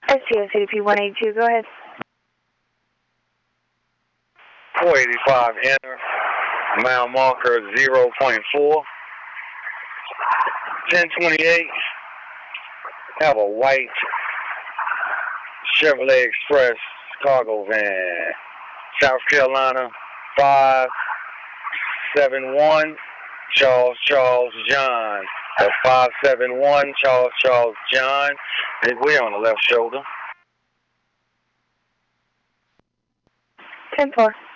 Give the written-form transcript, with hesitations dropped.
STO-CDP 182, go ahead. 485, enter. Mile marker 0.4. 1028. Have a white Chevrolet Express cargo van. South Carolina 571 Charles John. At 571 Charles John. We're on the left shoulder. 10-4.